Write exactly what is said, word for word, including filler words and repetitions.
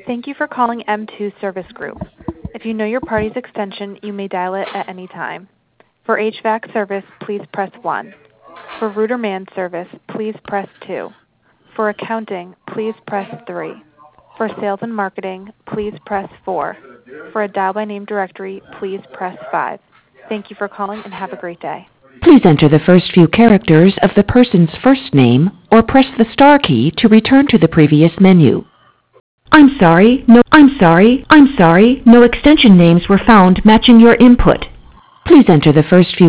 Thank you for calling M two Service Group. If you know your party's extension, you may dial it at any time. For H V A C service, please press one. For Rooter Man service, please press two. For accounting, please press three. For sales and marketing, please press four. For a dial by name directory, please press five. Thank you for calling and have a great day. Please enter the first few characters of the person's first name or press the star key to return to the previous menu. I'm sorry, no, I'm sorry, I'm sorry, no extension names were found matching your input. Please enter the first few